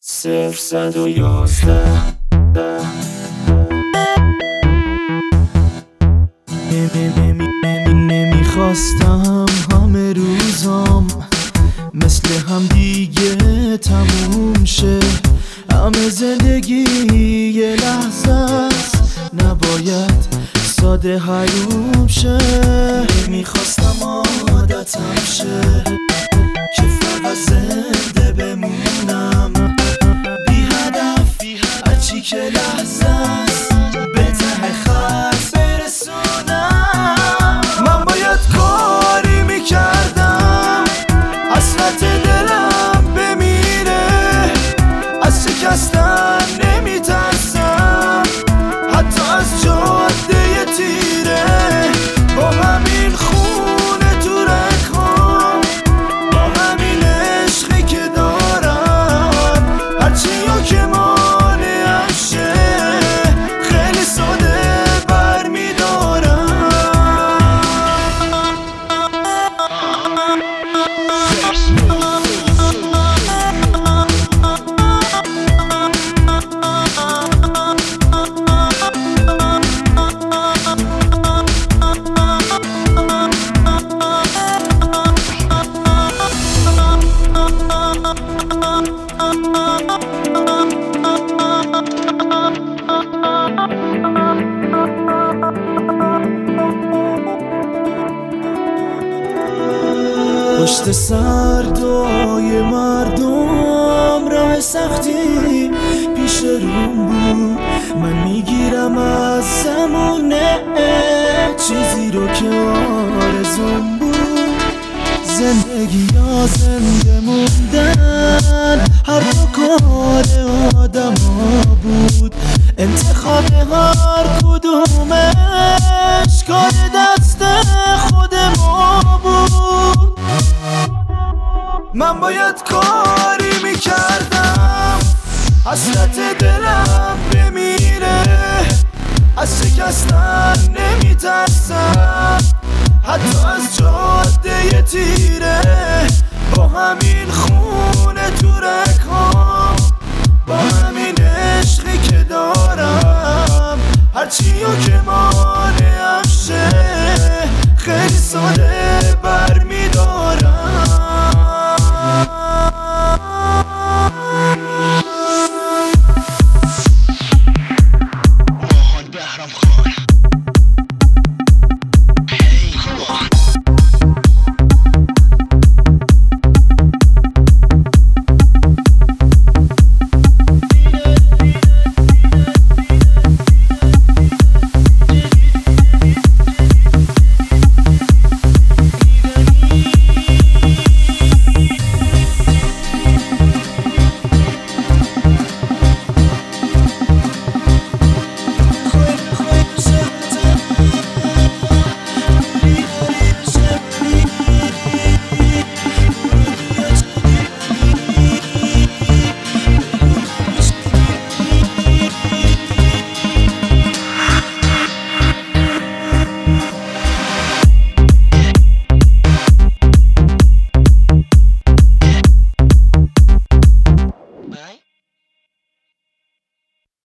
نمیخواستم همه روزام مثل هم دیگه تموم شه. همه زندگی یه لحظه است، نباید ساده حروم شه. نمیخواستم عادتم شه که فقط زنده بمونم، بی هدف هرچی که لحظه است به ته خط برسونم. من باید کاری میکردم حسرت دلم بمیره، از شکستن نمیترسم حتی از جاده تیره. با همین خونه تو رگ‌هام، با همین عشقی که دارم، هرچی ها که مانعم شه خیلی ساده برمیدارم. پشت سر دعای مردم راه سختی پیش روم بود. من میگیرم از زمونه چیزی رو که آرزوم بود. زندگی یا زنده موندن هر دو کار آدم ها بود. انتخاب هر کدومش کار دست خود ما بود. من باید کاری میکردم حسرت دلم بمیره، از شکستن نمیترسم حتی از جاده تیره.